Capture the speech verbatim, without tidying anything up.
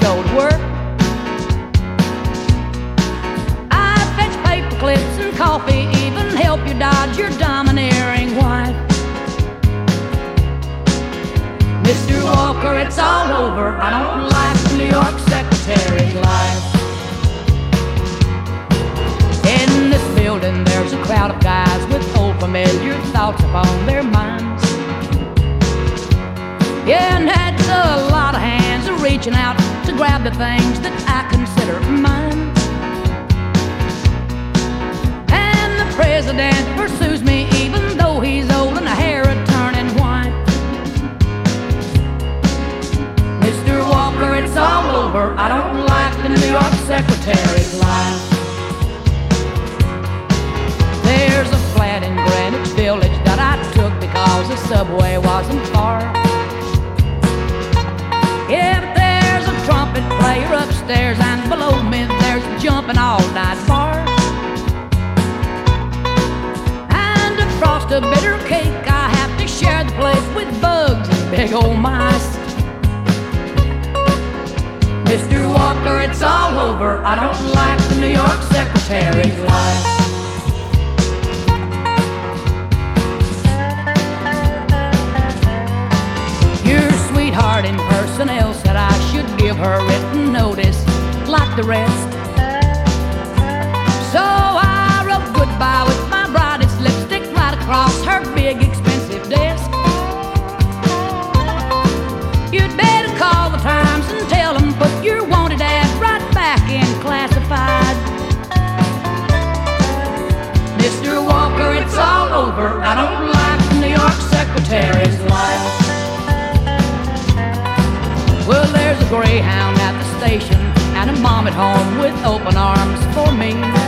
go to work. I fetch paper clips and coffee, even help you dodge your domineering wife. Mister Walker, it's all over. I don't like the New York secretary's life. In this building there's a crowd of guys with old familiar thoughts upon their minds. Yeah, and that's a lot of hands reaching out to grab the things that I consider mine. And the president pursues me even though he's old and the hair a turning white. Mister Walker, it's all over. I don't like the New York secretary's life. There's a flat in Greenwich Village that I took because the subway wasn't far. Yeah, but there's a trumpet player upstairs, and below me there's a jumping all-night bar. And to frost a bitter cake, I have to share the place with bugs and big old mice. Mister Walker, it's all over. I don't like the New York secretary's life. Your sweetheart in personnel said I should give her written notice like the rest. So I wrote goodbye with my brightest lipstick right across her big expensive desk. You'd better call the Times and tell them put your wanted ad right back in classified. Mister Walker, it's all over. I don't like the New York secretary's life. Well, there's a Greyhound at the station and a mom at home with open arms for me.